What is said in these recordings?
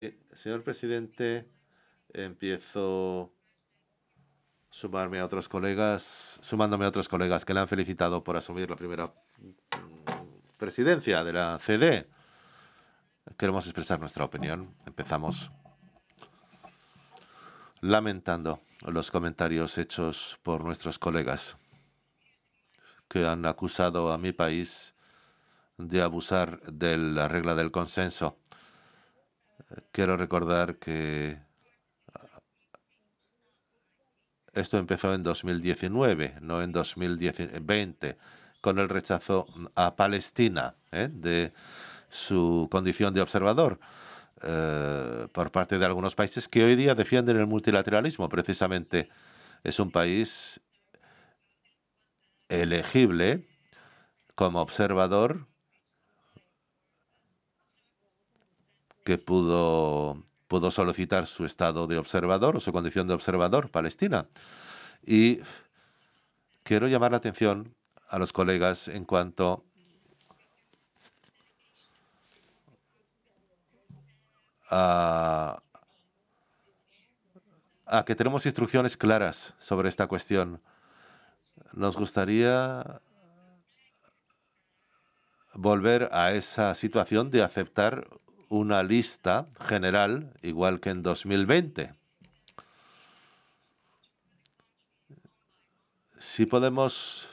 Señor presidente, empiezo sumándome a otros colegas que le han felicitado por asumir la primera presidencia de la CD. Queremos expresar nuestra opinión. Empezamos lamentando los comentarios hechos por nuestros colegas que han acusado a mi país de abusar de la regla del consenso. Quiero recordar que esto empezó en 2019, no en 2020, con el rechazo a Palestina de su condición de observador por parte de algunos países que hoy día defienden el multilateralismo. Precisamente es un país elegible como observador que pudo solicitar su estado de observador o su condición de observador, Palestina. Y quiero llamar la atención a los colegas en cuanto a, a que tenemos instrucciones claras sobre esta cuestión. Nos gustaría volver a esa situación de aceptar una lista general igual que en 2020. Si podemos,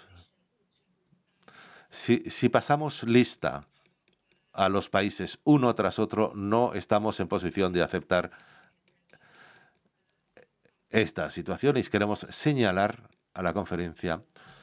si pasamos lista a los países uno tras otro, no estamos en posición de aceptar esta situación y queremos señalar a la conferencia